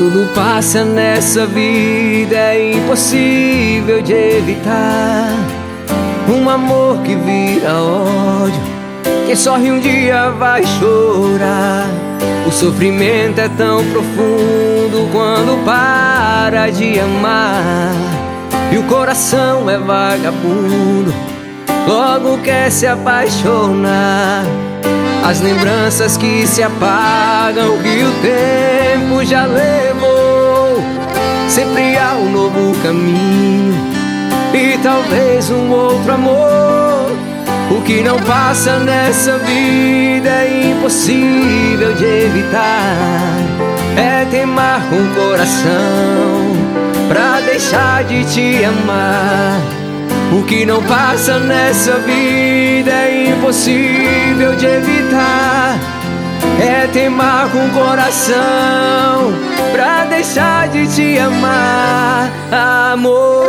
Tudo passa nessa vida, é impossível de evitar. Um amor que vira ódio, quem sorri um dia vai chorar. O sofrimento é tão profundo quando para de amar. E o coração é vagabundo, logo quer se apaixonar. As lembranças que se apagam, que o tempo já levou. Sempre há um novo caminho e talvez um outro amor. O que não passa nessa vida é impossível de evitar. É teimar com o coração pra deixar de te amar. O que não passa nessa vida é impossível de evitar. É teimar com o coração pra deixar de te amar, amor.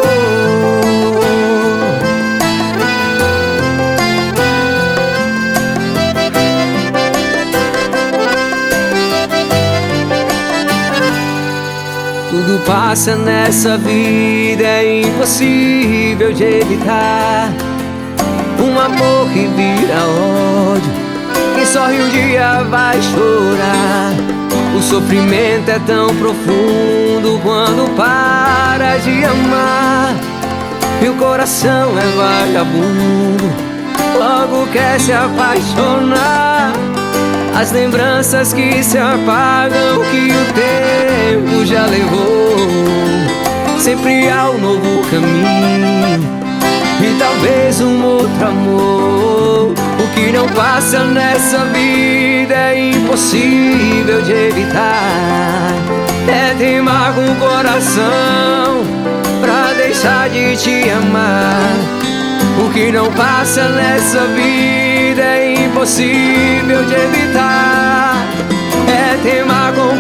Tudo passa nessa vida, é impossível de evitar. Um amor que vira ódio, quem sorri um dia vai chorar. O sofrimento é tão profundo quando para de amar. E o coração é vagabundo, logo quer se apaixonar. As lembranças que se apagam, que o tempo já levou. Sempre há um novo caminho e talvez um outro amor. O que não passa nessa vida é impossível de evitar. É teimar com o coração pra deixar de te amar. O que não passa nessa vida é impossível de evitar. É teimar com